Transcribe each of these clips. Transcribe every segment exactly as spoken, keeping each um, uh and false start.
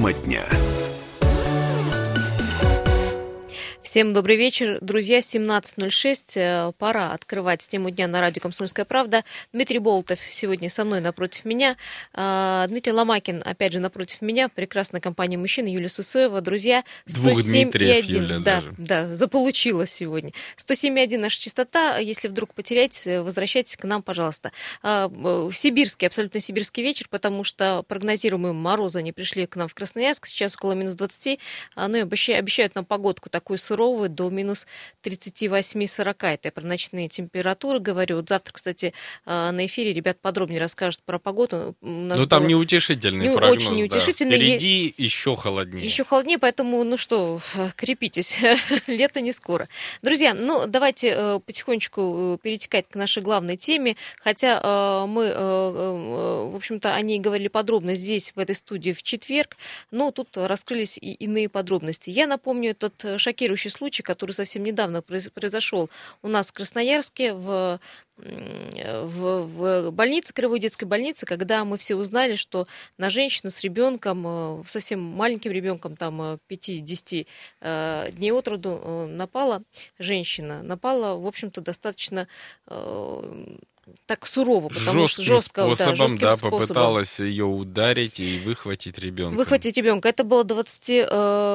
Тема дня. Всем добрый вечер, друзья. семнадцать ноль шесть. Пора открывать тему дня на радио «Комсомольская правда». Дмитрий Болотов сегодня со мной напротив меня. Дмитрий Ломакин, опять же, напротив меня. Прекрасная компания мужчин. Юлия Сысоева. Друзья, Двух Дмитриев, Юля, да, даже. Да, заполучилась сегодня. сто семь и один наша частота. Если вдруг потеряете, возвращайтесь к нам, пожалуйста. Сибирский, абсолютно сибирский вечер, потому что прогнозируемые морозы, они пришли к нам в Красноярск. Сейчас около минус двадцати. Ну и обещают нам погодку такую суровую, до минус тридцать восемь сорок. Это я про ночные температуры говорю. Вот завтра, кстати, на эфире ребят подробнее расскажут про погоду. Ну, там было... неутешительный не, прогноз. Очень неутешительный. Да. Впереди еще холоднее. Еще холоднее, поэтому, ну что, крепитесь. Лето не скоро. Друзья, ну, давайте потихонечку перетекать к нашей главной теме. Хотя мы, в общем-то, о ней говорили подробно здесь, в этой студии, в четверг. Но тут раскрылись и иные подробности. Я напомню этот шокирующий случай, который совсем недавно произошел у нас в Красноярске, в, в, в больнице, краевой детской больнице, когда мы все узнали, что на женщину с ребенком, совсем маленьким ребенком, там пяти-десяти дней от роду, напала женщина. Напала, в общем-то, достаточно... так сурово, потому жестким что жестко, способом, да, жестким да, способом. Попыталась ее ударить и выхватить ребенка. Выхватить ребенка. Это было двадцать, э,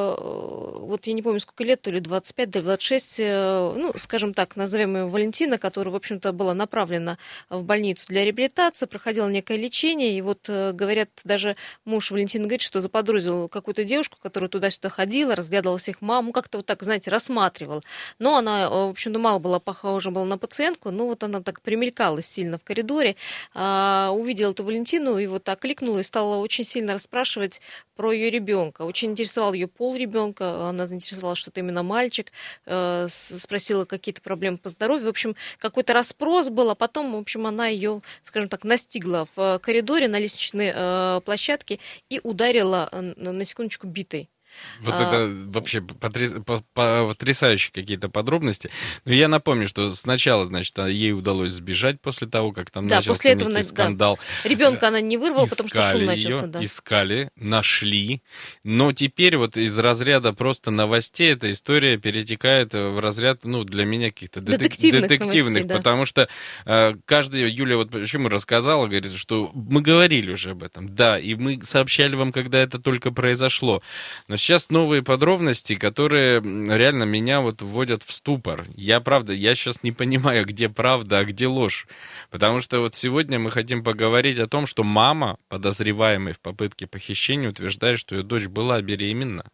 вот я не помню, сколько лет, то ли двадцать пять, то ли двадцать шесть, э, ну, скажем так, назовем ее Валентина, которая, в общем-то, была направлена в больницу для реабилитации, проходила некое лечение, и вот, э, говорят, даже муж Валентины говорит, что заподозрил какую-то девушку, которая туда-сюда ходила, разглядывала всех мам, ну, как-то вот так, знаете, рассматривал. Но она, в общем-то, мало была похожа была на пациентку, но вот она так примелькалась сильно в коридоре, а, увидела эту Валентину и вот окликнула и стала очень сильно расспрашивать про ее ребенка. Очень интересовал ее пол ребенка, она заинтересовалась, что это именно мальчик, э, спросила какие-то проблемы по здоровью. В общем, какой-то расспрос был, а потом, в общем, она ее, скажем так, настигла в коридоре на лестничной э, площадке и ударила, на секундочку, битой. Вот а... это вообще потряс... потрясающие какие-то подробности. Но я напомню, что сначала, значит, ей удалось сбежать после того, как там да, начался некий этого, скандал. Да. Ребенка она не вырвала, искали потому что шум начался. Ее, да. Искали, нашли. Но теперь вот из разряда просто новостей эта история перетекает в разряд, ну, для меня каких-то детек... детективных, детективных новостей, да. Потому что э, каждая, Юля вот почему рассказала, говорит, что мы говорили уже об этом. Да, и мы сообщали вам, когда это только произошло. Но сейчас новые подробности, которые реально меня вот вводят в ступор. Я, правда, я сейчас не понимаю, где правда, а где ложь. Потому что вот сегодня мы хотим поговорить о том, что мама, подозреваемой в попытке похищения, утверждает, что ее дочь была беременна.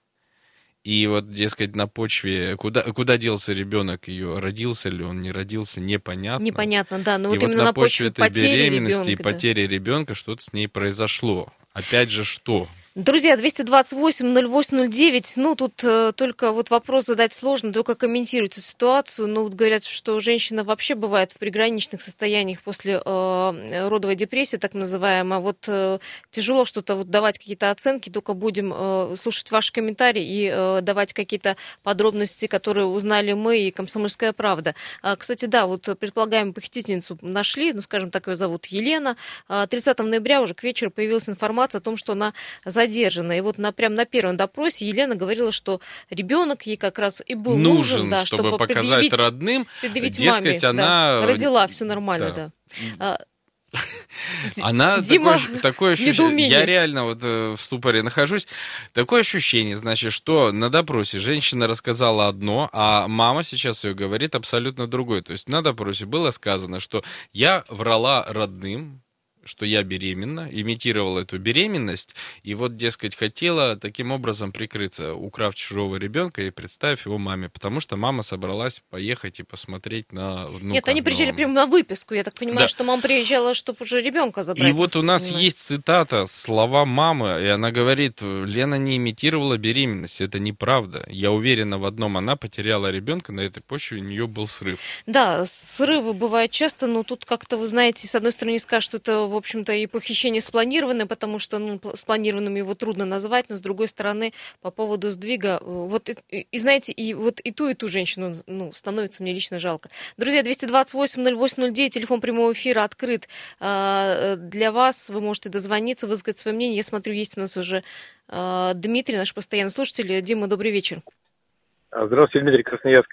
И вот, дескать, на почве, куда, куда делся ребенок ее, родился ли он, не родился, непонятно. Непонятно, да, но и вот вот именно на на почве почве этой беременности ребенка, и да. потери ребенка что-то с ней произошло. Опять же, что? Друзья, двести двадцать восемь ноль восемь ноль девять, ну, тут э, только вот вопрос задать сложно, только комментировать эту ситуацию. Ну, вот говорят, что женщина вообще бывает в приграничных состояниях после э, родовой депрессии, так называемой. Вот э, тяжело что-то вот давать какие-то оценки, только будем э, слушать ваши комментарии и э, давать какие-то подробности, которые узнали мы и «Комсомольская правда». А, кстати, да, вот предполагаемую похитительницу нашли, ну, скажем так, ее зовут Елена. тридцатого ноября уже к вечеру появилась информация о том, что она задержана. И вот на, прям на первом допросе Елена говорила, что ребенок ей как раз и был нужен, нужен да, чтобы, чтобы показать предъявить, родным, предъявить дескать, маме, она... Да, родила, все нормально, да. да. Она Дима, такое, такое ощущение, я реально вот э, в ступоре нахожусь, такое ощущение, значит, что на допросе женщина рассказала одно, а мама сейчас ее говорит абсолютно другое. То есть на допросе было сказано, что я врала родным, что я беременна, имитировала эту беременность, и вот, дескать, хотела таким образом прикрыться, украв чужого ребенка и представив его маме, потому что мама собралась поехать и посмотреть на внука. Нет, они приезжали но... прямо на выписку, я так понимаю, да. что мама приезжала, чтобы уже ребенка забрать. И вот у нас понимаю. есть цитата, слова мамы, и она говорит, Лена не имитировала беременность, это неправда. Я уверена в одном, она потеряла ребенка, на этой почве у нее был срыв. Да, срывы бывают часто, но тут как-то, вы знаете, с одной стороны, скажут, что это, в общем-то, и похищение спланированное, потому что, ну, спланированным его трудно назвать, но, с другой стороны, по поводу сдвига, вот, и, и знаете, и вот и ту, и ту женщину, ну, становится мне лично жалко. Друзья, двести двадцать восемь ноль восемь ноль девять, телефон прямого эфира открыт э, для вас, вы можете дозвониться, высказать свое мнение. Я смотрю, есть у нас уже э, Дмитрий, наш постоянный слушатель. Дима, добрый вечер. Здравствуйте, Дмитрий, Красноярск.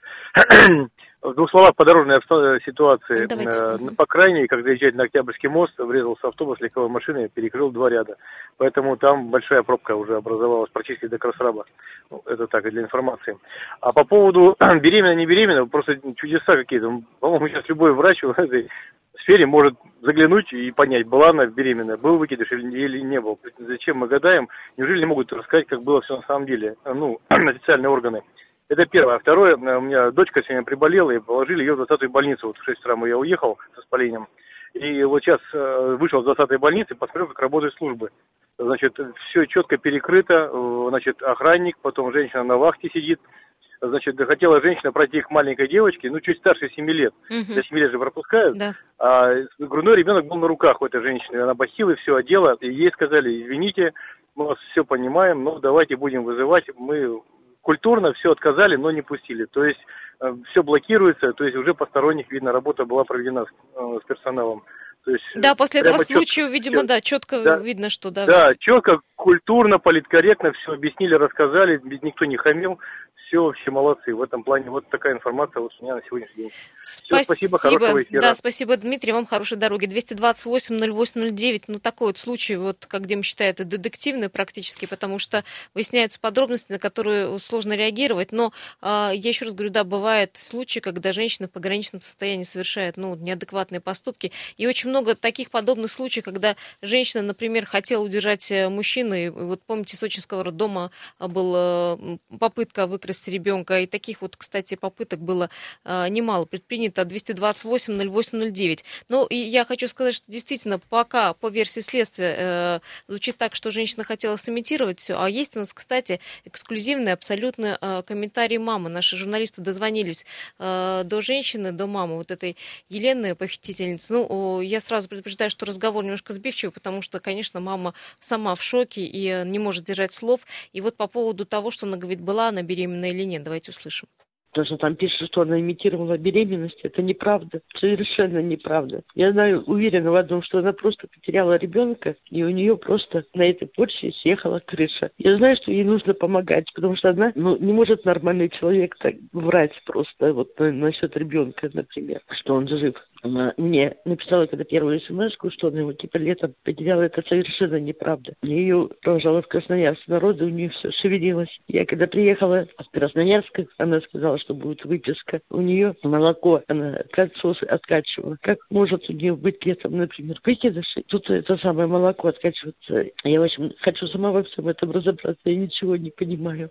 В двух словах по дорожной ситуации. Давайте. По крайней, когда езжать на Октябрьский мост, врезался автобус, легковой машины, перекрыл два ряда. Поэтому там большая пробка уже образовалась практически до Красраба. Это так, для информации. А по поводу беременна, не беременна, просто чудеса какие-то. По-моему, сейчас любой врач в этой сфере может заглянуть и понять, была она беременна, был выкидыш или не был. Зачем мы гадаем? Неужели не могут рассказать, как было все на самом деле? Ну, официальные органы. Это первое. А второе, у меня дочка сегодня приболела, и положили ее в двадцатую больницу. Вот в шесть утра я уехал с воспалением. И вот сейчас вышел с двадцатой больницы, посмотрел, как работают службы. Значит, все четко перекрыто. Значит, охранник, потом женщина на вахте сидит. Значит, хотела женщина пройти к маленькой девочке, ну, чуть старше семи лет. Угу. До семи лет же пропускают. Да. А грудной ребенок был на руках у этой женщины. Она бахилой все одела. И ей сказали, извините, мы вас все понимаем, но давайте будем вызывать. Мы... Культурно все отказали, но не пустили. То есть э, все блокируется, то есть уже посторонних, видно, работа была проведена с, э, с персоналом. То есть, да, после этого случая, четко, видимо, да, четко да, видно, что да. Да, четко, культурно, политкорректно все объяснили, рассказали, никто не хамил. Все, все молодцы в этом плане. Вот такая информация вот у меня на сегодняшний день. Спасибо. Все, спасибо, хорошего эфира. Да, спасибо, Дмитрий, вам хорошей дороги. двести двадцать восемь ноль восемь ноль девять, ну такой вот случай, вот как Дима считает, это детективный практически, потому что выясняются подробности, на которые сложно реагировать, но э, я еще раз говорю, да, бывают случаи, когда женщина в пограничном состоянии совершает, ну, неадекватные поступки, и очень много таких подобных случаев, когда женщина, например, хотела удержать мужчину, и вот помните, сочинского роддома была попытка выкрасть ребенка, и таких вот, кстати, попыток было э, немало предпринято. Двести двадцать восемь ноль восемь ноль девять. Ну, и я хочу сказать, что действительно, пока по версии следствия э, звучит так, что женщина хотела сымитировать все, а есть у нас, кстати, эксклюзивный абсолютно э, комментарий мамы. Наши журналисты дозвонились э, до женщины, до мамы, вот этой Елены, похитительницы. Ну, я сразу предупреждаю, что разговор немножко сбивчивый, потому что, конечно, мама сама в шоке и не может держать слов. И вот по поводу того, что она говорит, была она беременна или нет, давайте услышим. То, что там пишет, что она имитировала беременность, это неправда. Совершенно неправда. Я знаю, уверена в одном, что она просто потеряла ребенка, и у нее просто на этой почве съехала крыша. Я знаю, что ей нужно помогать, потому что она, ну, не может нормальный человек так врать просто вот насчет ребенка, например, что он жив. Она мне написала, когда первую смс-ку, что она его типа летом потеряла, это совершенно неправда. Я ее провожала в Красноярск, народу у нее все шевелилось. Я когда приехала в Красноярск, она сказала, что будет выписка. У нее молоко, она кальцоз откачивала. Как может у нее быть летом, например, выкидыши? Тут это самое молоко откачивается. Я, в общем, хочу сама во всем этом разобраться, я ничего не понимаю.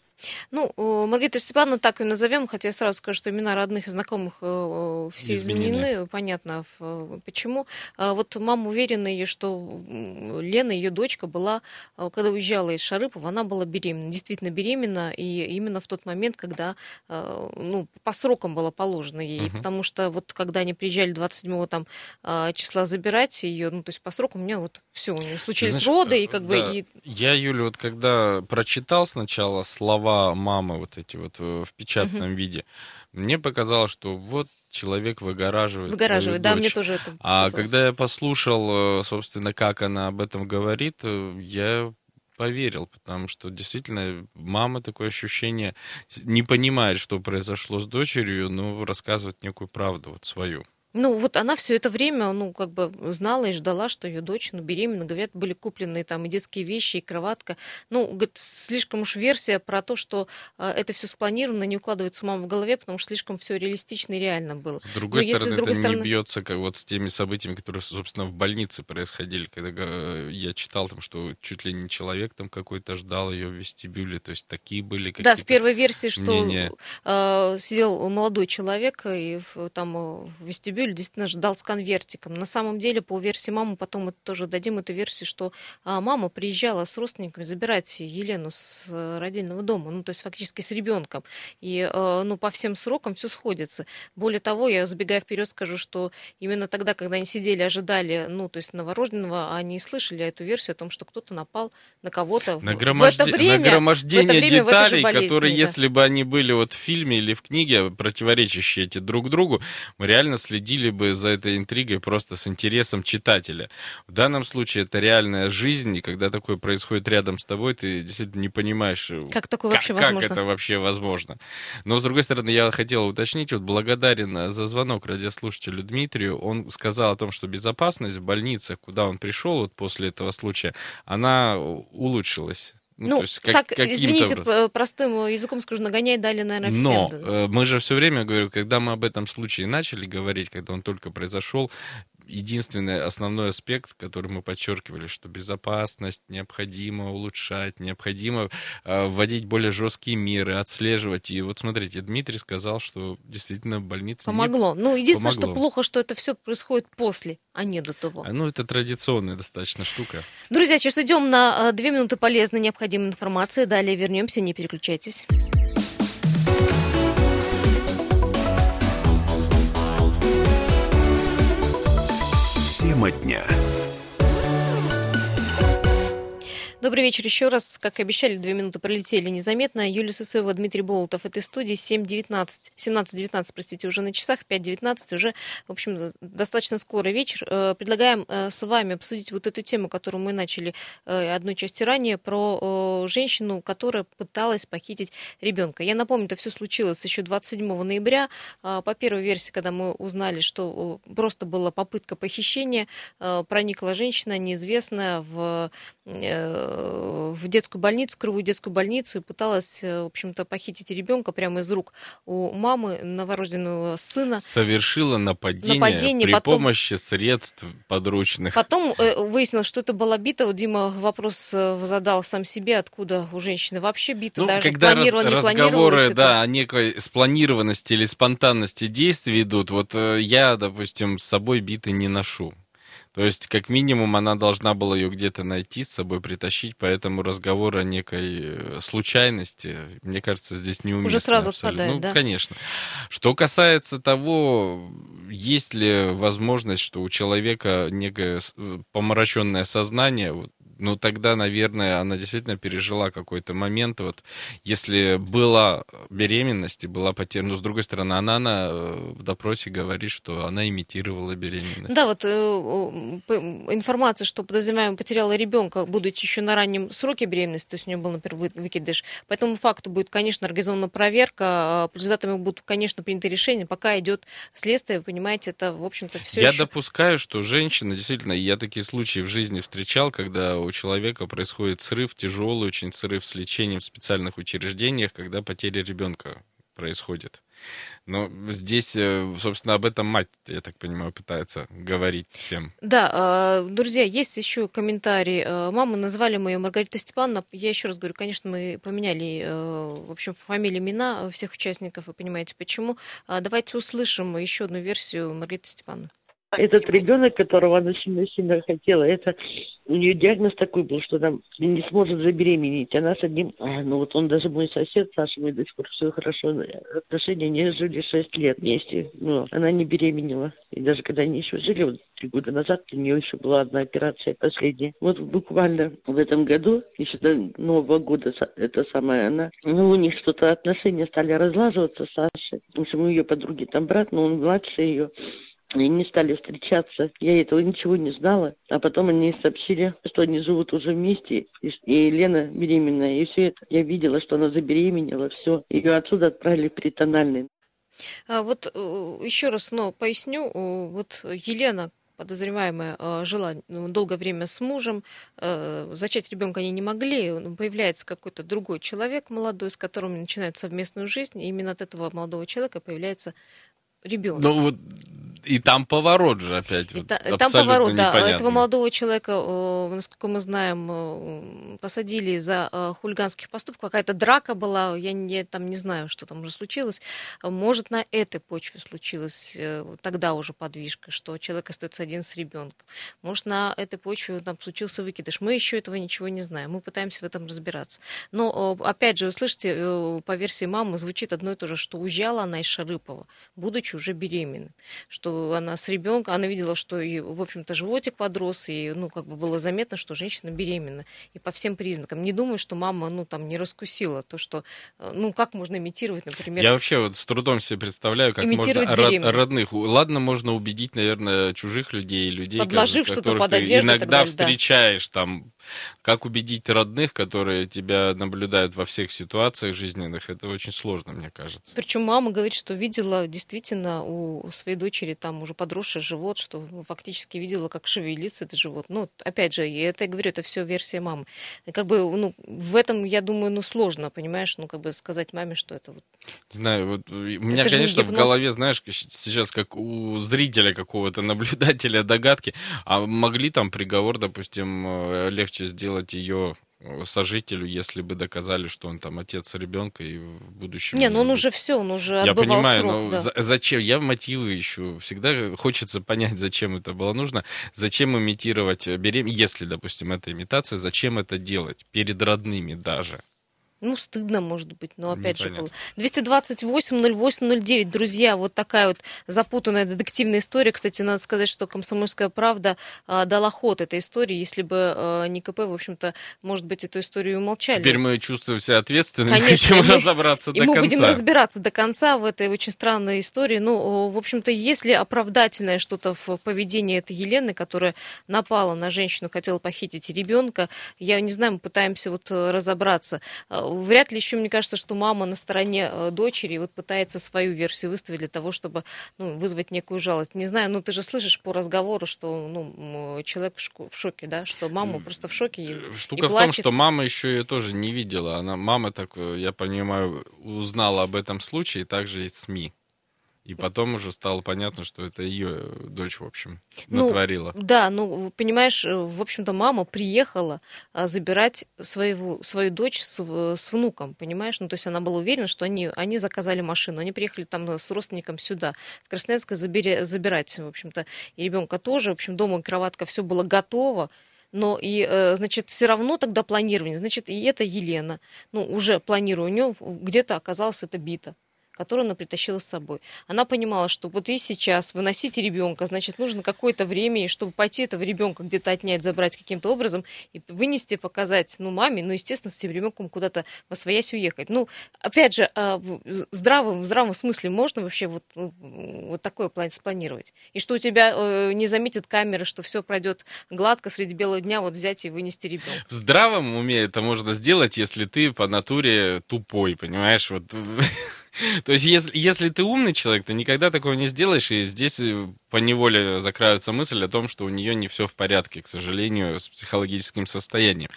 Ну, Маргарита Степановна, так и назовем, хотя я сразу скажу, что имена родных и знакомых все изменены, изменены. Понятно почему. Вот мама уверена, ее, что Лена, ее дочка, была, когда уезжала из Шарыпова, она была беременна, действительно беременна, и именно в тот момент, когда, ну, по срокам было положено ей, угу. Потому что вот когда они приезжали двадцать седьмого там, числа забирать ее, ну, то есть по срокам у меня вот все, у нее случились Знаешь, роды, и как да, бы... И... Я, Юля, вот когда прочитал сначала слова мамы вот эти вот в печатном uh-huh. виде, мне показалось, что вот человек выгораживает Выгораживает, да, дочь. Мне тоже это А показалось. Когда я послушал, собственно, как она об этом говорит, я поверил, потому что действительно мама, такое ощущение, не понимает, что произошло с дочерью, но рассказывает некую правду вот свою. Ну, вот она все это время, ну, как бы знала и ждала, что ее дочь, ну, беременна. Говорят, были куплены там и детские вещи, и кроватка. Ну, говорит, слишком уж версия про то, что э, это все спланировано, не укладывается у мамы в голове, потому что слишком все реалистично и реально было. С другой Но стороны, если, с другой это стороны... не бьется как вот с теми событиями, которые, собственно, в больнице происходили, когда я читал там, что чуть ли не человек там какой-то ждал ее в вестибюле, то есть такие были какие-то... Да, в первой версии, что э, сидел молодой человек и в, там в вестибюле, Бюль действительно ждал с конвертиком. На самом деле, по версии мамы, потом мы тоже дадим эту версию, что а, мама приезжала с родственниками забирать Елену с а, родильного дома, ну, то есть фактически с ребенком. И, а, ну, по всем срокам все сходится. Более того, я, забегая вперед, скажу, что именно тогда, когда они сидели, ожидали, ну, то есть новорожденного, они слышали эту версию о том, что кто-то напал на кого-то Нагроможде... в это время, Нагромождение в это время, деталей, в этой же которые, болезни, если бы они были вот в фильме или в книге, противоречащие эти друг другу, мы реально следили бы за этой интригой просто с интересом читателя. В данном случае это реальная жизнь, и когда такое происходит рядом с тобой, ты действительно не понимаешь, как такое вообще как, возможно. как это вообще возможно. Но, с другой стороны, я хотел уточнить, вот благодарен за звонок радиослушателю Дмитрию. Он сказал о том, что безопасность в больницах, куда он пришел вот после этого случая, она улучшилась. Ну, ну то есть, как, так, извините, образом. простым языком скажу, нагоняй дали, наверное, всем. Но да. э, мы же все время, говорю, когда мы об этом случае начали говорить, когда он только произошел, единственный основной аспект, который мы подчеркивали, что безопасность необходимо улучшать, необходимо э, вводить более жесткие меры, отслеживать. И вот смотрите, Дмитрий сказал, что действительно больница помогло. Не... Ну, единственное, помогло. что плохо, что это все происходит после, а не до того. А, ну, это традиционная достаточно штука. Друзья, сейчас идем на две минуты полезной необходимой информации. Далее вернемся, не переключайтесь. Тема дня. Добрый вечер еще раз. Как и обещали, две минуты пролетели незаметно. Юлия Сысоева, Дмитрий Болотов в этой студии. семь девятнадцать, семнадцать девятнадцать, простите, уже на часах, пять девятнадцать, уже, в общем, достаточно скоро вечер. Предлагаем с вами обсудить вот эту тему, которую мы начали одной части ранее, про женщину, которая пыталась похитить ребенка. Я напомню, это все случилось еще двадцать седьмого ноября. По первой версии, когда мы узнали, что просто была попытка похищения, проникла женщина неизвестная в в детскую больницу, кровую детскую больницу, и пыталась, в общем-то, похитить ребенка прямо из рук у мамы новорожденного сына. Совершила нападение, нападение при потом, помощи средств подручных. Потом выяснилось, что это была бита. Вот Дима вопрос задал сам себе, откуда у женщины вообще бита, ну, даже когда планировала, раз, не разговоры, планировалось. да, это... о некой спланированности или спонтанности действий идут, вот я, допустим, с собой биты не ношу. То есть, как минимум, она должна была ее где-то найти, с собой притащить, поэтому разговор о некой случайности, мне кажется, здесь неуместно. Уже сразу абсолютно. отпадает, ну, да? Конечно. Что касается того, есть ли возможность, что у человека некое помраченное сознание, вот, ну, тогда, наверное, она действительно пережила какой-то момент. Вот, если была беременность и была потеря... Но, с другой стороны, она на, в допросе говорит, что она имитировала беременность. Да, вот э, информация, что подозреваемая потеряла ребенка, будучи еще на раннем сроке беременности, то есть у нее был, например, выкидыш. По этому факту будет, конечно, организована проверка, по результатам будут, конечно, приняты решения. Пока идет следствие, вы понимаете, это, в общем-то, все Я еще... допускаю, что женщина, действительно, я такие случаи в жизни встречал, когда у человека происходит срыв, тяжелый очень срыв с лечением в специальных учреждениях, когда потеря ребенка происходит. Но здесь, собственно, об этом мать, я так понимаю, пытается говорить всем. Да, друзья, есть еще комментарий. Маму назвали мы ее Маргарита Степановна. Я еще раз говорю, конечно, мы поменяли, в общем, фамилии, имена всех участников, вы понимаете, почему. Давайте услышим еще одну версию Маргариты Степановны. Этот ребенок, которого она сильно-сильно хотела, это у нее диагноз такой был, что она не сможет забеременеть. Она с одним, ну вот он даже мой сосед, Саша, мы до сих пор все хорошо, отношения, они жили шесть лет вместе, но она не беременела. И даже когда они еще жили, вот три года назад, у нее еще была одна операция последняя. Вот буквально в этом году, еще до Нового года, это самая она, ну у них что-то отношения стали разлаживаться с Сашей. В общем, у ее подруги там брат, но он младше ее. И не стали встречаться. Я этого ничего не знала. А потом они сообщили, что они живут уже вместе. И, и Лена беременная. И все это. Я видела, что она забеременела. Все. Ее отсюда отправили в перитональный. А вот еще раз, но поясню. Вот Елена, подозреваемая, жила долгое время с мужем. Зачать ребенка они не могли. Появляется какой-то другой человек молодой, с которым начинают совместную жизнь. И именно от этого молодого человека появляется ребенок. Ну вот И там поворот же опять. И Вот, та, абсолютно там поворот, да. непонятный. Этого молодого человека, э, насколько мы знаем, э, посадили за э, хулиганских поступков. Какая-то драка была, я, не, я там не знаю, что там уже случилось. Может, на этой почве случилась э, тогда уже подвижка, что человек остается один с ребенком. Может, на этой почве там случился выкидыш. Мы еще этого ничего не знаем. Мы пытаемся в этом разбираться. Но, э, опять же, вы слышите, э, по версии мамы звучит одно и то же, что уезжала она из Шарыпова, будучи уже беременной. Что она с ребенком, она видела, что и, в общем-то, животик подрос, и, ну, как бы было заметно, что женщина беременна. И по всем признакам. Не думаю, что мама, ну, там, не раскусила то, что, ну, как можно имитировать, например... Я вообще вот с трудом себе представляю, как можно род, родных... Ладно, можно убедить, наверное, чужих людей, людей, подложив что-то под одежду, ты иногда далее, встречаешь, да. там, как убедить родных, которые тебя наблюдают во всех ситуациях жизненных, это очень сложно, мне кажется. Причем мама говорит, что видела действительно у своей дочери там уже подросший живот, что фактически видела, как шевелится этот живот. Ну, опять же, я это говорю, это все версия мамы. И как бы, ну, в этом, я думаю, ну, сложно, понимаешь, ну, как бы сказать маме, что это вот... Не знаю, вот у меня, это конечно, в голове, знаешь, сейчас как у зрителя какого-то, наблюдателя догадки, а могли там приговор, допустим, легче сделать ее сожителю, если бы доказали, что он там отец ребенка и в будущем... Не, ну он уже все, он уже я отбывал понимаю, срок. но Да. за- зачем? Я мотивы ищу. Всегда хочется понять, зачем это было нужно. Зачем имитировать беременность, если, допустим, это имитация, зачем это делать? Перед родными даже. Ну, стыдно, может быть, но опять Непонятно. же было. двести двадцать восемь ноль восемь ноль девять, друзья, вот такая вот запутанная детективная история. Кстати, надо сказать, что «Комсомольская правда» а, дала ход этой истории. Если бы а, не КП, в общем-то, может быть, эту историю умолчали. Теперь мы чувствуем себя ответственными, Конечно, хотим и мы, разобраться и до мы конца. будем разбираться до конца в этой очень странной истории. Ну, в общем-то, если оправдательное что-то в поведении этой Елены, которая напала на женщину, хотела похитить ребенка, я не знаю, мы пытаемся вот разобраться. Вряд ли еще, мне кажется, что мама на стороне дочери вот пытается свою версию выставить для того, чтобы, ну, вызвать некую жалость. Не знаю, ну ты же слышишь по разговору, что, ну, человек в, шко- в шоке, да, что мама просто в шоке и, Штука и в плачет. том, что мама еще ее тоже не видела. Она, мама, так, я понимаю, узнала об этом случае также из СМИ. И потом уже стало понятно, что это ее дочь, в общем, натворила. Ну, да, ну, понимаешь, в общем-то, мама приехала а, забирать своего, свою дочь с, с внуком, понимаешь? Ну, то есть она была уверена, что они, они заказали машину, они приехали там с родственником сюда, в Красноярск, забери, забирать, в общем-то, и ребенка тоже. В общем, дома кроватка, все было готово. Но и, значит, все равно тогда планирование, значит, и эта Елена, ну, уже планируя, у нее где-то оказалась эта бита, которую она притащила с собой. Она понимала, что вот и сейчас выносить ребенка, значит, нужно какое-то время, и чтобы пойти этого ребенка где-то отнять, забрать каким-то образом, и вынести, показать, ну, маме, ну, естественно, с этим ребенком куда-то восвоясь уехать. Ну, опять же, в здравом, в здравом смысле можно вообще вот, вот такое план спланировать? И что у тебя не заметит камера, что все пройдет гладко среди белого дня, вот взять и вынести ребенка. В здравом уме это можно сделать, если ты по натуре тупой, понимаешь, вот... То есть, если, если ты умный человек, ты никогда такого не сделаешь, и здесь поневоле закроется мысль о том, что у нее не все в порядке, к сожалению, с психологическим состоянием.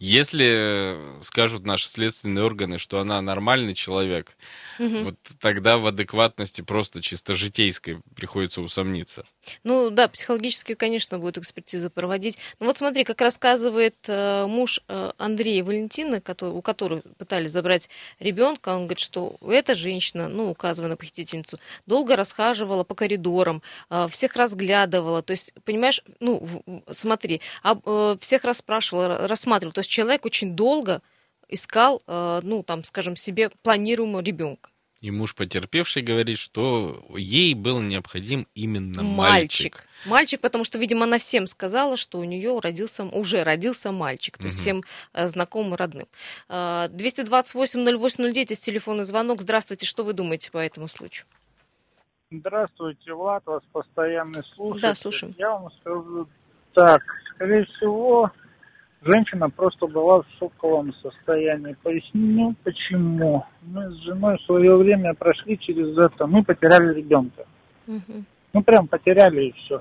Если скажут наши следственные органы, что она нормальный человек, угу. вот тогда в адекватности просто чисто житейской приходится усомниться. Ну да, психологически, конечно, будут экспертизы проводить. Но вот смотри, как рассказывает э, муж э, Андрея Валентины, который, у которого пытались забрать ребенка, он говорит, что эта женщина, ну, указывая на похитительницу, долго расхаживала по коридорам, э, всех разглядывала. То есть, понимаешь, ну, в, смотри, а, э, всех расспрашивала, рассматривала. То есть человек очень долго искал, э, ну, там, скажем, себе планируемого ребенка. И муж потерпевший говорит, что ей был необходим именно мальчик. Мальчик, мальчик потому что, видимо, она всем сказала, что у нее родился, уже родился мальчик, то есть угу. всем э, знакомым, родным. Э, двести двадцать восемь ноль восемь ноль девять, телефонный звонок. Здравствуйте, что вы думаете по этому случаю? Здравствуйте, Влад, вас постоянный слушатель. Да, слушаем. Я вам скажу так, скорее всего... Женщина просто была в шоковом состоянии. Поясню, почему. Мы с женой в свое время прошли через это. Мы потеряли ребенка. Угу. Ну, прям потеряли и все.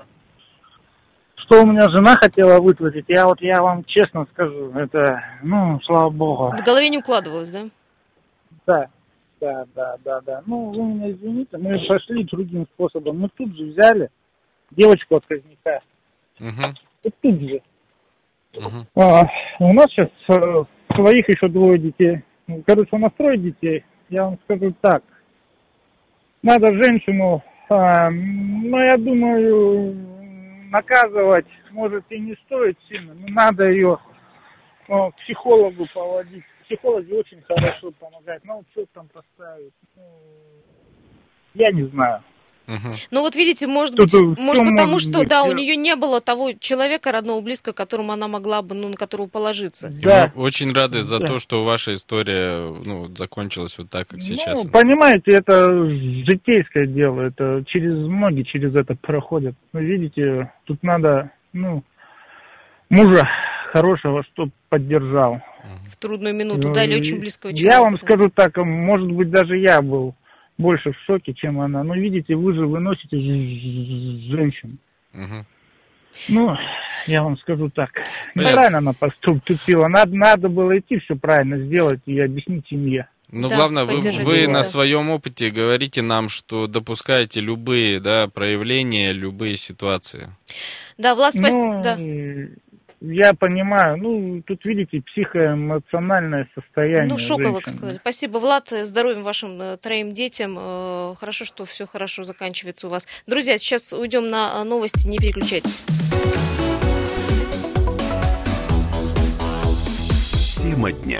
Что у меня жена хотела вытворить, я вот я вам честно скажу, это, ну, слава богу. В голове не укладывалось, да? Да. Да, да, да, да. Ну, вы меня извините, мы пошли другим способом. Мы тут же взяли девочку отказника. Угу. И тут же. Угу. А, у нас сейчас э, своих еще двое детей. Ну, короче, у нас трое детей. Я вам скажу так. Надо женщину, э, ну, я думаю, наказывать, может, и не стоит сильно, но надо ее э, к психологу поводить. Психологи очень хорошо помогают. На учет там поставить. Ну, я не знаю. Угу. Ну вот видите, может Тут быть, может потому может что, быть. да, у нее не было того человека родного, близкого, которому она могла бы, ну, на которого положиться. И да. мы очень рады за да. то, что ваша история, ну, закончилась вот так, как сейчас. Ну, понимаете, это житейское дело, это через многие через это проходят. Вы видите, тут надо, ну, мужа хорошего, чтоб поддержал. В трудную минуту, да, или очень близкого человека. Я вам скажу так, может быть, даже я был больше в шоке, чем она. Но видите, вы же выносите женщин. Угу. Ну, я вам скажу так. Неправильно она поступила. Надо, надо было идти все правильно сделать и объяснить семье. Ну, да, главное, вы, вы его, на да. своем опыте говорите нам, что допускаете любые, да, проявления, любые ситуации. Да, Влад, спасибо. Ну, да. Я понимаю, ну, тут, видите, психоэмоциональное состояние Ну, шоковое, женщины. как сказали. Спасибо, Влад, здоровья вашим э, троим детям. Э, хорошо, что все хорошо заканчивается у вас. Друзья, сейчас уйдем на новости, не переключайтесь. Тема дня.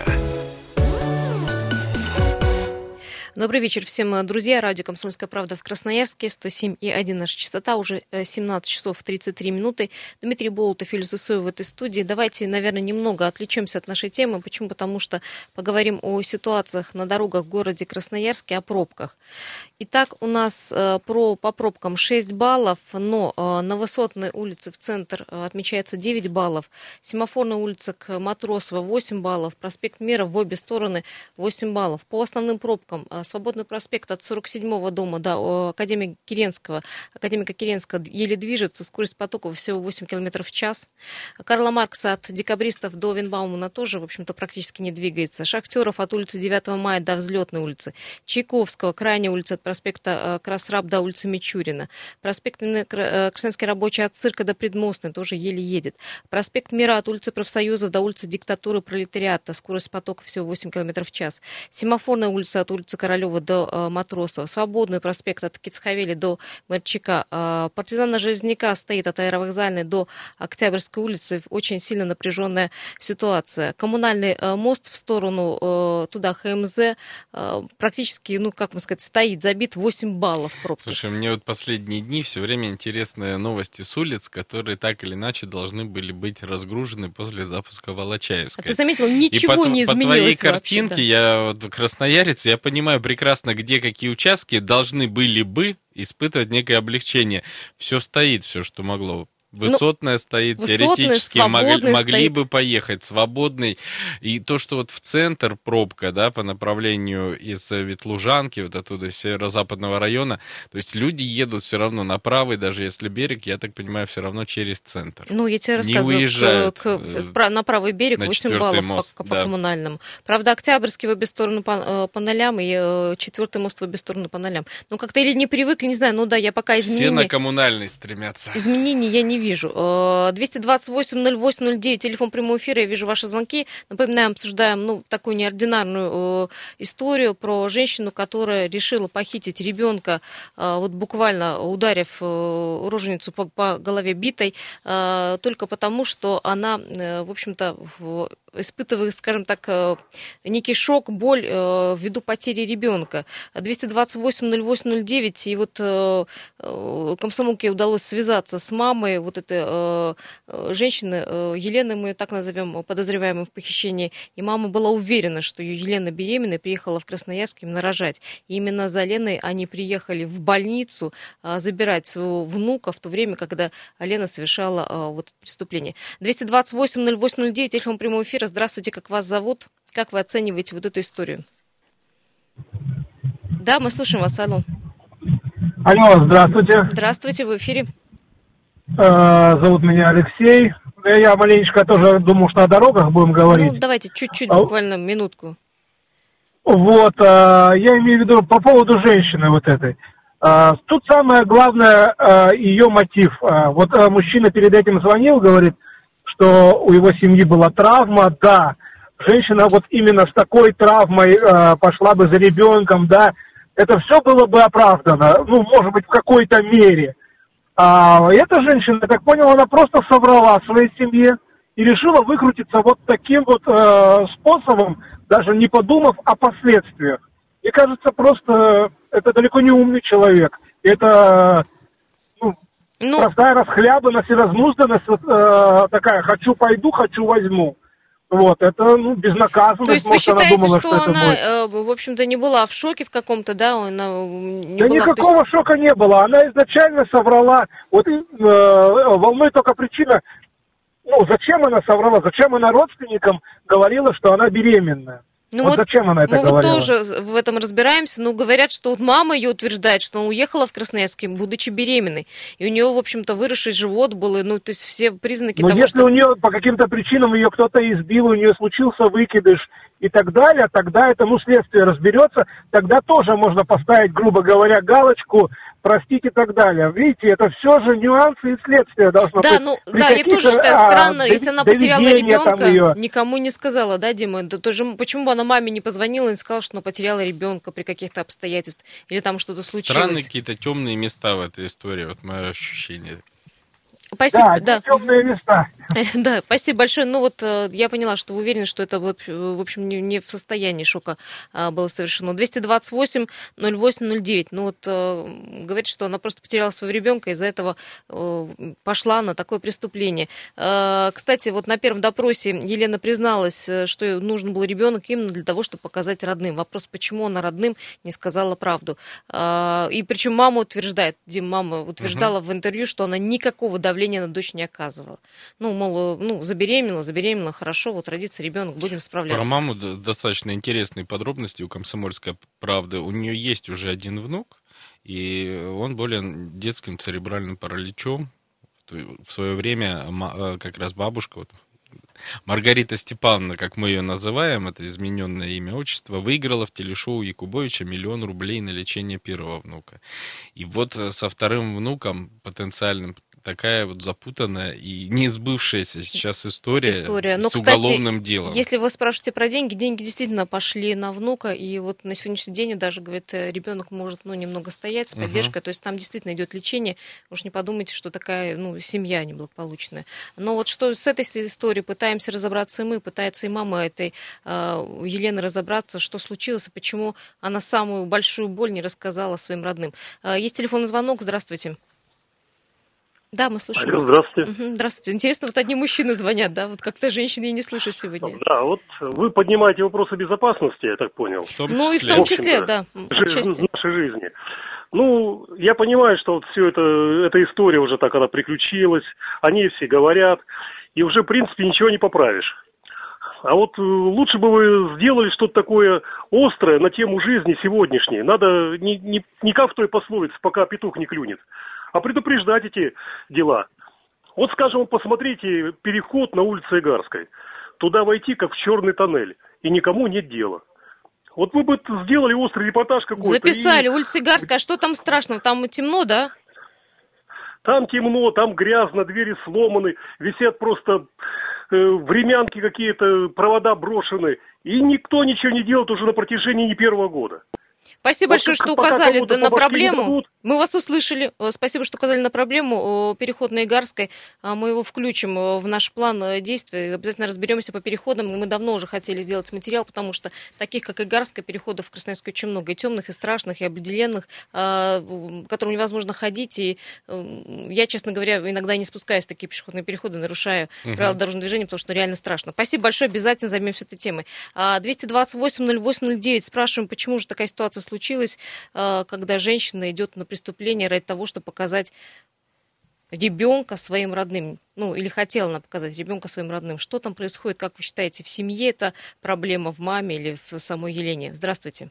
Добрый вечер всем, друзья. Радио «Комсомольская правда» в Красноярске. сто семь и один наша частота. Уже семнадцать часов тридцать три минуты. Дмитрий Болотов, Юлия Засоева в этой студии. Давайте, наверное, немного отвлечемся от нашей темы. Почему? Потому что поговорим о ситуациях на дорогах в городе Красноярске, о пробках. Итак, у нас про, по пробкам шесть баллов, но на Высотной улице в центр отмечается девять баллов. Семафорная улица к Матросова восемь баллов. Проспект Мира в обе стороны восемь баллов. По основным пробкам Свободный проспект от сорок седьмого дома до Академика Керенского, Академика Керенского еле движется, скорость потока всего восемь километров в час. Карла Маркса от Декабристов до Винбаумана тоже, в общем-то, практически не двигается. Шахтеров от улицы девятого мая до Взлетной улицы. Чайковского, крайняя улица от проспекта Красраб до улицы Мичурина. Проспект Красноярский рабочий от Цирка до Предмостной тоже еле едет. Проспект Мира от улицы Профсоюзов до улицы Диктатуры Пролетариата, скорость потока всего восемь километров в час. Семафорная улица от улицы Королева до э, Матросова, Свободный проспект от Кицхавели до Мэрчика, э, Партизана Железняка стоит от Аэровокзальной до Октябрьской улицы, очень сильно напряженная ситуация. Коммунальный э, мост в сторону э, туда ХМЗ э, практически, ну как можно сказать, стоит, забит восемь баллов пробки. Слушай, мне вот последние дни все время интересные новости с улиц, которые так или иначе должны были быть разгружены после запуска Волочаевской. А ты заметил, ничего И по, не изменилось. по твоей вообще, картинке, да. я вот красноярец, я понимаю прекрасно, где какие участки должны были бы испытывать некое облегчение. Все стоит, все, что могло. Высотная ну, стоит, теоретически могли, могли стоит. бы поехать, свободный. И то, что вот в центр пробка, да, по направлению из Ветлужанки, вот оттуда, из северо-западного района, то есть люди едут все равно на правый, даже если берег, я так понимаю, все равно через центр. Ну, я тебе рассказываю, не уезжают, к, к, в, на правый берег на восемь баллов мост, по, по да. коммунальному. Правда, Октябрьский в обе стороны по, по нолям, и четвертый мост в обе стороны по нолям. Ну, как-то или не привыкли, не знаю, ну да, я пока изменений... Все на коммунальный стремятся. Изменений я не вижу. двести двадцать восемь ноль восемь ноль девять, телефон прямого эфира, я вижу ваши звонки. Напоминаем, обсуждаем ну, такую неординарную э, историю про женщину, которая решила похитить ребенка, э, вот буквально ударив э, роженицу по, по голове битой, э, только потому, что она, э, в общем-то, в, испытывает, скажем так, некий шок, боль э, ввиду потери ребенка. двести двадцать восемь ноль восемь ноль девять, и вот э, э, комсомолке удалось связаться с мамой вот этой э, женщины, э, Елены, мы ее так назовем, подозреваемой в похищении, и мама была уверена, что ее Елена беременная, приехала в Красноярск именно рожать. И именно за Леной они приехали в больницу э, забирать своего внука в то время, когда Лена совершала э, вот это преступление. двести двадцать восемь ноль восемь ноль девять, телефон прямого эфира. Здравствуйте, как вас зовут? Как вы оцениваете вот эту историю? Да, мы слушаем вас, алло. Алло, здравствуйте. Здравствуйте, в эфире. Э, зовут меня Алексей. Я маленечко тоже думал, что о дорогах будем говорить. Ну, давайте чуть-чуть, буквально минутку. Вот, э, я имею в виду по поводу женщины вот этой. Э, тут самое главное э, ее мотив. Э, вот э, мужчина перед этим звонил, говорит, что у его семьи была травма, да. Женщина вот именно с такой травмой э, пошла бы за ребенком, да. Это все было бы оправдано, ну, может быть, в какой-то мере. А эта женщина, я так понял, она просто соврала своей семье и решила выкрутиться вот таким вот э, способом, даже не подумав о последствиях. Мне кажется, просто это далеко не умный человек. Это ну, ну... простая расхлябанность и разнузданность, вот, э, такая «хочу пойду, хочу возьму». Вот, это, ну, безнаказанность. То есть может, вы считаете, она думала, что, что она, это э, в общем-то, не была в шоке в каком-то, да? Она не да была, никакого есть... шока не было. Она изначально соврала. Вот э, волной только причина, ну, зачем она соврала, зачем она родственникам говорила, что она беременная. Ну вот, вот зачем она это мы говорила? вот тоже в этом разбираемся, но говорят, что вот мама ее утверждает, что она уехала в Красноярск, будучи беременной, и у нее, в общем-то, выросший живот был, и, ну, то есть все признаки но того, если что... у нее по каким-то причинам ее кто-то избил, у нее случился выкидыш и так далее, тогда это, ну, следствие разберется, тогда тоже можно поставить, грубо говоря, галочку, простить и так далее. Видите, это все же нюансы и следствия должно да, быть. Ну, При да, я тоже считаю странно, а, если она потеряла ребенка, ее... никому не сказала, да, Дима? Это тоже, почему бы она маме не позвонила и не сказала, что она потеряла ребенка при каких-то обстоятельствах, или там что-то случилось? Странные какие-то темные места в этой истории, вот мое ощущение. Спасибо, да, да. темные места. Да, спасибо большое. Ну вот я поняла, что вы уверены, что это вот, в общем, не, не в состоянии шока было совершено. двести двадцать восемь ноль восемь ноль девять. Ну вот говорит, что она просто потеряла своего ребенка, из-за этого пошла на такое преступление. Кстати, вот на первом допросе Елена призналась, что нужен был ребенок именно для того, чтобы показать родным. Вопрос, почему она родным не сказала правду. И причем мама утверждает, Дим, мама утверждала угу. в интервью, что она никакого давления на дочь не оказывала. Ну, мол, ну, забеременела, забеременела, хорошо, вот родится ребенок, будем справляться. Про маму достаточно интересные подробности у «Комсомольской правды». У нее есть уже один внук, и он болен детским церебральным параличом. В свое время как раз бабушка, вот, Маргарита Степановна, как мы ее называем, это измененное имя, отчество, выиграла в телешоу Якубовича миллион рублей на лечение первого внука. И вот со вторым внуком потенциальным такая вот запутанная и не сбывшаяся сейчас история, история. Но, с кстати, уголовным делом. Если вы спрашиваете про деньги, деньги действительно пошли на внука, и вот на сегодняшний день даже, говорит, ребенок может, ну, немного стоять с поддержкой, uh-huh. то есть там действительно идет лечение, уж не подумайте, что такая, ну, семья неблагополучная. Но вот что с этой историей пытаемся разобраться и мы, пытается и мама этой э, Елены разобраться, что случилось и почему она самую большую боль не рассказала своим родным. Э, есть телефонный звонок, здравствуйте. Да, мы слушаем. Алло, здравствуйте. Угу, здравствуйте. Интересно, вот одни мужчины звонят, да? Вот как-то женщины я не слышу сегодня. Да, вот вы поднимаете вопросы безопасности, я так понял. В том ну числе. и в том числе, в да. Жизнь, нашей жизни. Ну, я понимаю, что вот все это, эта история уже так, она приключилась, о ней все говорят, и уже, в принципе, ничего не поправишь. А вот лучше бы вы сделали что-то такое острое на тему жизни сегодняшней. Надо не, не, не как в той пословице, пока петух не клюнет, а предупреждать эти дела. Вот, скажем, посмотрите переход на улице Игарской. Туда войти, как в черный тоннель, и никому нет дела. Вот вы бы сделали острый репортаж какой-то. Записали, и... улица Игарская, а что там страшного? Там темно, да? Там темно, там грязно, двери сломаны, висят просто э, времянки какие-то, провода брошены. И никто ничего не делает уже на протяжении не первого года. Спасибо вот большое, что указали на проблему. Мы вас услышали. Спасибо, что указали на проблему. Переход на Игарской. Мы его включим в наш план действий. Обязательно разберемся по переходам. Мы давно уже хотели сделать материал, потому что таких, как Игарская, переходов в Красноярске очень много. И темных, и страшных, и определенных, которым невозможно ходить. И я, честно говоря, иногда не спускаюсь в такие пешеходные переходы, нарушаю угу. правила дорожного движения, потому что реально страшно. Спасибо большое. Обязательно займемся этой темой. двести двадцать восемь ноль восемь ноль девять. Спрашиваем, почему же такая ситуация случилась, когда женщина идет на преступление ради того, чтобы показать ребенка своим родным. Ну, или хотела она показать ребенка своим родным. Что там происходит, как вы считаете, в семье это проблема, в маме или в самой Елене? Здравствуйте.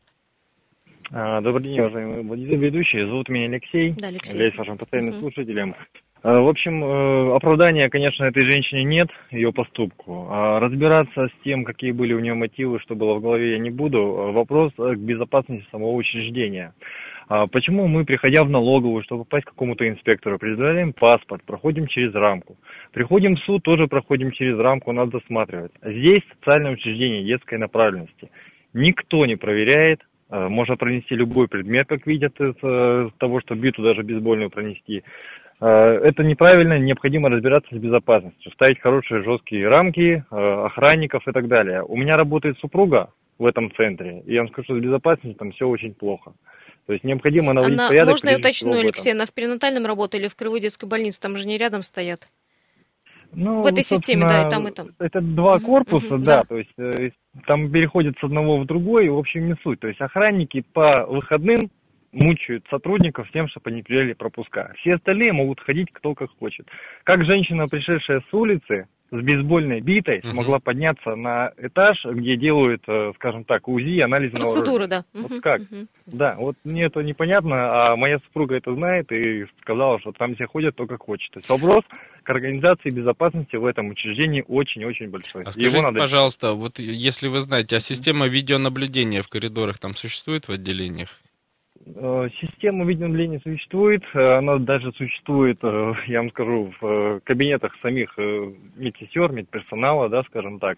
Добрый день, уважаемые ведущие. Зовут меня Алексей. Да, Алексей. Являюсь вашим постоянным uh-huh. слушателем. В общем, оправдания, конечно, этой женщине нет, ее поступку. А разбираться с тем, какие были у нее мотивы, что было в голове, я не буду. Вопрос к безопасности самого учреждения. Почему мы, приходя в налоговую, чтобы попасть к какому-то инспектору, предъявляем паспорт, проходим через рамку. Приходим в суд, тоже проходим через рамку, нас досматривать. Здесь социальное учреждение детской направленности. Никто не проверяет. Можно пронести любой предмет, как видят, из того, что биту даже бейсбольную пронести. Это неправильно, необходимо разбираться с безопасностью, ставить хорошие жесткие рамки, охранников и так далее. У меня работает супруга в этом центре, и я вам скажу, что с безопасностью там все очень плохо. То есть необходимо наводить она, порядок. Можно я уточню, Алексей, она в перинатальном работает или в Краевой детской больнице? Там же не рядом стоят. Ну, в этой системе, да, и там, и там. Это два корпуса, uh-huh, да, да, то есть э, там переходит с одного в другой, в общем, не суть. То есть охранники по выходным мучают сотрудников тем, чтобы они проверяли пропуска. Все остальные могут ходить кто как хочет. Как женщина, пришедшая с улицы, с бейсбольной битой, uh-huh. смогла подняться на этаж, где делают, скажем так, УЗИ, анализы на вооружение. Процедуры, да. Вот uh-huh, как? uh-huh. Да, вот мне это непонятно, а моя супруга это знает и сказала, что там все ходят кто как хочет. То есть вопрос к организации безопасности в этом учреждении очень-очень большой. А скажите, Его надо... пожалуйста, вот если вы знаете, а система видеонаблюдения в коридорах там существует в отделениях? Система видеонаблюдения существует, она даже существует, я вам скажу, в кабинетах самих медсестер, медперсонала, да, скажем так.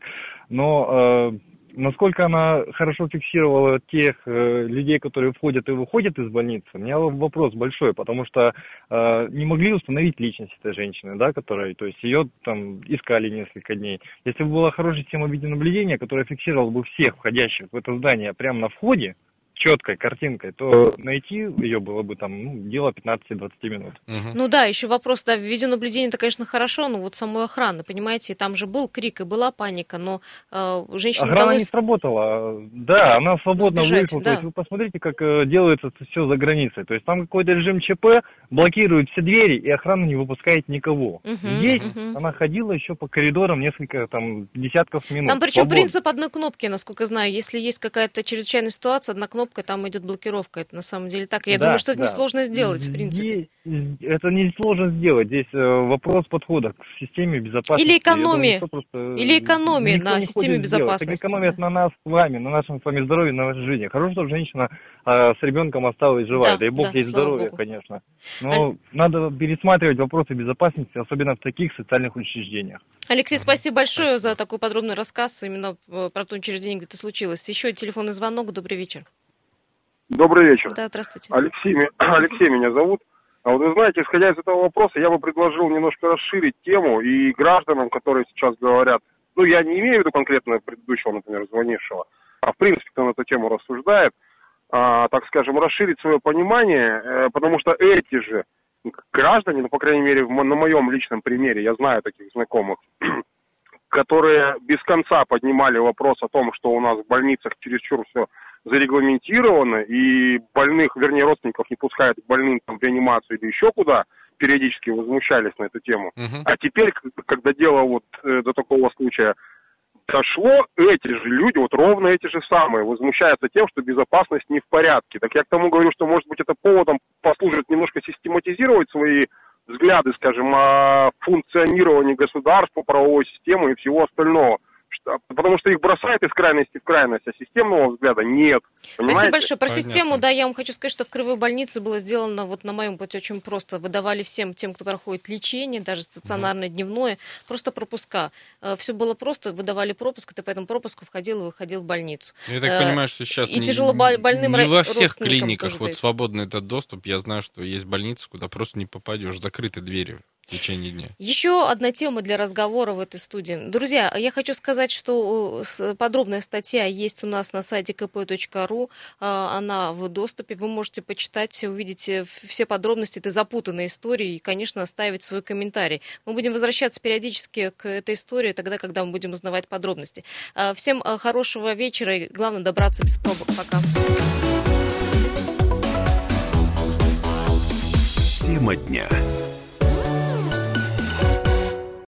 Но насколько она хорошо фиксировала тех людей, которые входят и выходят из больницы, у меня вопрос большой, потому что не могли установить личность этой женщины, да, которая, то есть ее там искали несколько дней. Если бы была хорошая система видеонаблюдения, которая фиксировала бы всех входящих в это здание прямо на входе, четкой картинкой, то найти ее было бы там, ну, дело пятнадцать-двадцать минут. Угу. Ну да, еще вопрос, да, видеонаблюдение это, конечно, хорошо, но вот самой охраны, понимаете, там же был крик и была паника, но э, женщине Охрана удалось... не сработала, да, она свободно сбежать, выехала, да. То есть вы посмотрите, как э, делается это все за границей, то есть там какой-то режим ЧП, блокирует все двери и охрана не выпускает никого. Угу, Здесь угу. она ходила еще по коридорам несколько там десятков минут. Там причем свободно. Принцип одной кнопки, насколько знаю, если есть какая-то чрезвычайная ситуация, одна кнопка, там идет блокировка. Это на самом деле так. Я да, думаю, что это да. несложно сделать, в принципе. Здесь, это не сложно сделать. Здесь э, вопрос подхода к системе безопасности. Или экономии. Думаю, просто, Или экономии на системе безопасности. Так экономят да. на нас с вами, на нашем с вами здоровье, на нашей жизни. Хорошо, что женщина э, с ребенком осталась жива. Да, дай бог да, ей здоровья, Богу. Конечно. Но а... надо пересматривать вопросы безопасности, особенно в таких социальных учреждениях. Алексей, спасибо большое спасибо. за такой подробный рассказ именно про то учреждение, где это случилось. Еще телефонный звонок. Добрый вечер. Добрый вечер. Да, здравствуйте. Алексей, Алексей меня зовут. А вот вы знаете, исходя из этого вопроса, я бы предложил немножко расширить тему и гражданам, которые сейчас говорят, ну, я не имею в виду конкретно предыдущего, например, звонившего, а в принципе, кто на эту тему рассуждает, а, так скажем, расширить свое понимание, потому что эти же граждане, ну, по крайней мере, в, на моем личном примере, я знаю таких знакомых, которые без конца поднимали вопрос о том, что у нас в больницах чересчур все зарегламентировано, и больных, вернее, родственников не пускают к больным там, в реанимацию или еще куда, периодически возмущались на эту тему. Uh-huh. А теперь, когда дело вот э, до такого случая дошло, эти же люди, вот ровно эти же самые, возмущаются тем, что безопасность не в порядке. Так я к тому говорю, что, может быть, это поводом послужит немножко систематизировать свои взгляды, скажем, о функционировании государства, правовой системы и всего остального. Потому что их бросает из крайности в крайность, а системного взгляда нет. Понимаете? Спасибо большое. Про Понятно. систему, да, я вам хочу сказать, что в Краевой больнице было сделано, вот на моем пути очень просто. Выдавали всем тем, кто проходит лечение, даже стационарное, дневное, просто пропуска. Все было просто, выдавали пропуск, ты по этому пропуску входил и выходил в больницу. Я так понимаю, что сейчас и не, тяжело больным не во всех клиниках вот дают. свободный этот доступ. Я знаю, что есть больницы, куда просто не попадешь, закрыты двери в течение дня. Еще одна тема для разговора в этой студии. Друзья, я хочу сказать, что подробная статья есть у нас на сайте ка пэ точка ру. Она в доступе. Вы можете почитать, увидеть все подробности этой запутанной истории и, конечно, оставить свой комментарий. Мы будем возвращаться периодически к этой истории, тогда, когда мы будем узнавать подробности. Всем хорошего вечера и, главное, добраться без пробок. Пока. Тема дня.